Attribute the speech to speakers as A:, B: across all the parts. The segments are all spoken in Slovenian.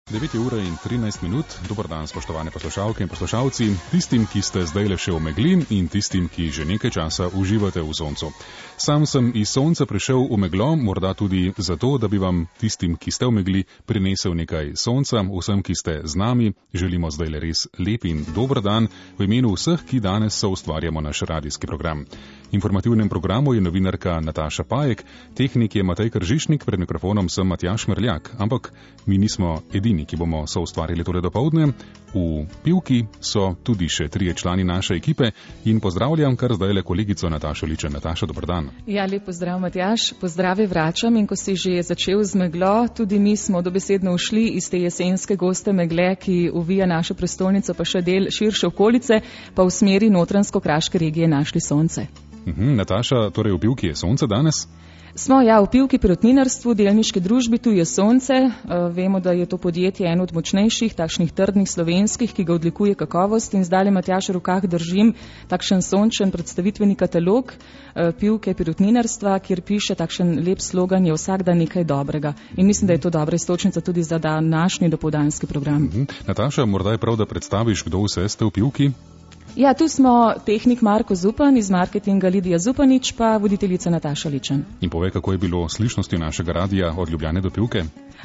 A: 9:13. Dober dan, spoštovane poslušalke in poslušalci, tistim, ki ste zdaj le še v megli in tistim, ki že nekaj časa uživate v soncu. Sam sem iz sonca prišel v meglo, morda tudi zato, da bi vam, tistim, ki ste v megli, prinesel nekaj sonca. Vsem, ki ste z nami, želimo zdaj le res lep in dober dan v imenu vseh, ki danes soustvarjamo naš radijski program. V informativnem programu je novinarka Nataša Pajek, tehnik je Matej Kržišnik, pred mikrofonom sem Matjaž Merljak, ampak mi nismo edini, ki bomo soustvarjali tole dopoldne. V pivki so tudi še 3 člani naše ekipe in pozdravljam kar zdaj le kolegico Natašo Ličen. Nataša, dober dan.
B: Ja, lep pozdrav, Matjaž. Pozdrave vračam in ko si že začel z meglo, tudi mi smo dobesedno ušli iz te jesenske goste megle, ki uvija našo prestolnico, pa še del širše okolice, pa v smeri notranjsko-kraške regije našli sonce.
A: Nataša, torej v pivki je sonce danes?
B: Smo, ja, v pivki perutninarstvu, delniški družbi Tu je sonce. Vemo, da je to podjetje eno od močnejših, takšnih trdnih slovenskih, ki ga odlikuje kakovost in zdaj, Matjaž, v rokah držim takšen sončen predstavitveni katalog pivke perutninarstva, kjer piše takšen lep slogan: je vsak dan nekaj dobrega. In mislim, da je to dobra istočnica tudi za današnji dopoldanski program.
A: Nataša, morda je prav, da predstaviš, kdo vse ste v pivki?
B: Ja, tu smo tehnik Marko Zupan, iz marketinga Lidija Zupanič, pa voditeljica Nataša Ličen.
A: In povej, kako je bilo slišnosti našega radija od Ljubljane do pivke?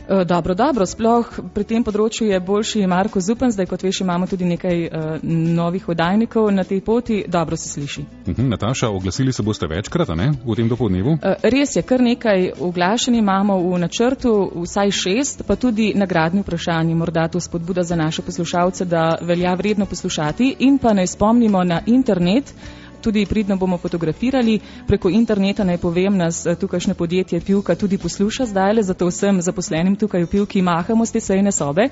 B: Dobro, sploh pri tem področju je boljši Marko Zupan, zdaj kot veš imamo tudi nekaj novih oddajnikov na tej poti, dobro se sliši.
A: Nataša, oglasili se boste večkrat, a ne, v tem dopoldnevu?
B: Res je, kar nekaj oglašanj imamo v načrtu, vsaj 6, pa tudi nagradni vprašanji, morda to spodbuda za naše poslušalce, da velja vredno poslušati in pa naj spomnimo na internet. Tudi pridno bomo fotografirali preko interneta, naj povem, nas tukajšnje podjetje Pivka tudi posluša zdajle, zato vsem zaposlenim tukaj v Pivki mahamo z te sejne sobe.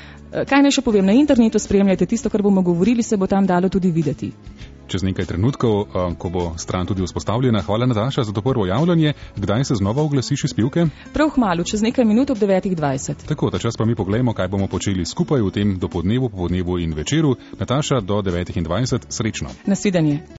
B: Kaj naj še povem, na internetu spremljajte tisto, kar bomo govorili, se bo tam dalo tudi videti.
A: Čez nekaj trenutkov, ko bo stran tudi vzpostavljena. Hvala, Nataša, za to prvo javljanje. Kdaj se znova oglasiš iz pivke?
B: Prav kmalu, čez nekaj minut ob 9:20.
A: Tako, ta čas pa mi poglejmo, kaj bomo počeli skupaj v tem dopoldnevu, popoldnevu in večeru. Nataša, do 9:20, srečno.
B: Nasvidenje.